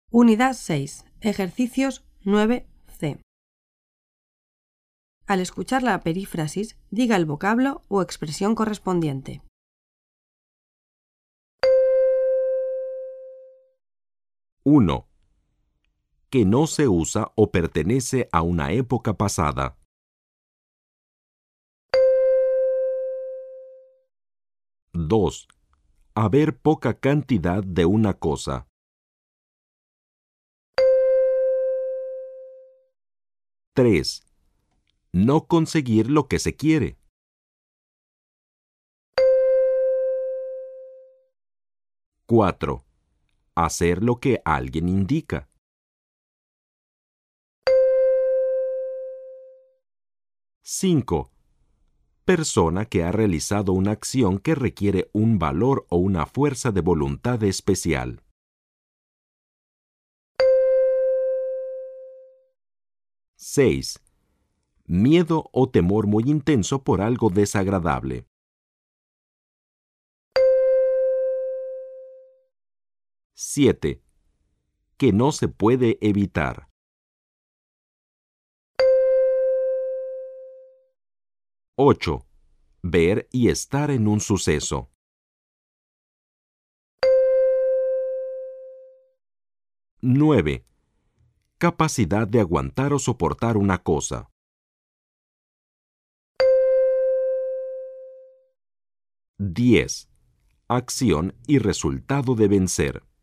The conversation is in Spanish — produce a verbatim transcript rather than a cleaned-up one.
Unidad seis. Ejercicios nueve C. Al escuchar la perífrasis, diga el vocablo o expresión correspondiente. uno. Que no se usa o pertenece a una época pasada. dos. Haber poca cantidad de una cosa. tres. No conseguir lo que se quiere. cuatro. Hacer lo que alguien indica. cinco. Persona que ha realizado una acción que requiere un valor o una fuerza de voluntad especial. seis. Miedo o temor muy intenso por algo desagradable. siete. Que no se puede evitar. ocho. Ver y estar en un suceso. nueve. Capacidad de aguantar o soportar una cosa. diez. Acción y resultado de vencer.